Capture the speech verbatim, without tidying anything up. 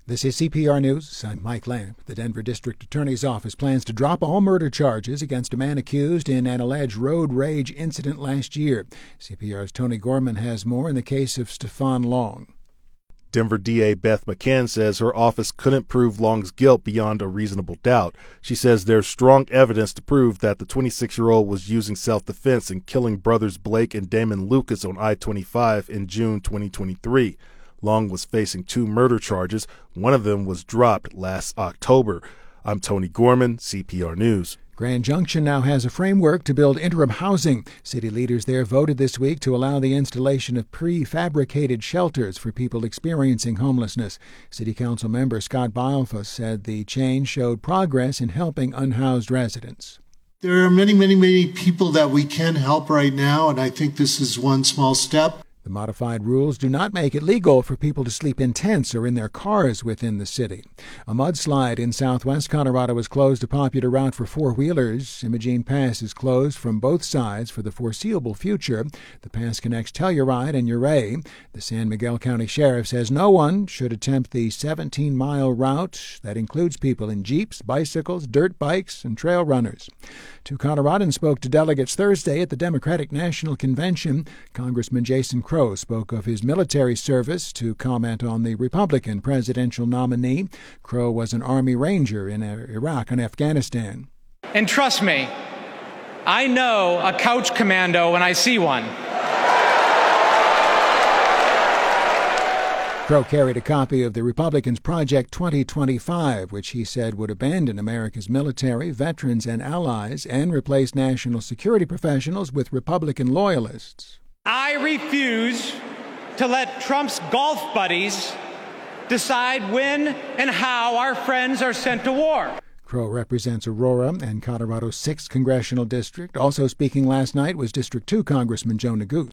This is C P R News. I'm Mike Lamp. The Denver District Attorney's Office plans to drop all murder charges against a man accused in an alleged road rage incident last year. C P R's Tony Gorman has more in the case of Stefan Long. Denver D A Beth McCann says her office couldn't prove Long's guilt beyond a reasonable doubt. She says there's strong evidence to prove that the twenty-six-year-old was using self-defense in killing brothers Blake and Damon Lucas on I twenty-five in June twenty twenty-three. Long was facing two murder charges. One of them was dropped last October. I'm Tony Gorman, C P R News. Grand Junction now has a framework to build interim housing. City leaders there voted this week to allow the installation of prefabricated shelters for people experiencing homelessness. City Council member Scott Bilefus said the change showed progress in helping unhoused residents. There are many, many, many people that we can help right now, and I think this is one small step. The modified rules do not make it legal for people to sleep in tents or in their cars within the city. A mudslide in southwest Colorado has closed a popular route for four-wheelers. Imogene Pass is closed from both sides for the foreseeable future. The pass connects Telluride and Ouray. The San Miguel County Sheriff says no one should attempt the seventeen-mile route that includes people in jeeps, bicycles, dirt bikes, and trail runners. Two Coloradans spoke to delegates Thursday at the Democratic National Convention. Congressman Jason Crow spoke of his military service to comment on the Republican presidential nominee. Crow was an Army Ranger in Iraq and Afghanistan. And trust me, I know a couch commando when I see one. Crow carried a copy of the Republicans' Project twenty twenty-five, which he said would abandon America's military, veterans, and allies and replace national security professionals with Republican loyalists. I refuse to let Trump's golf buddies decide when and how our friends are sent to war. Crow represents Aurora and Colorado's sixth congressional district. Also speaking last night was District two Congressman Joe Neguse.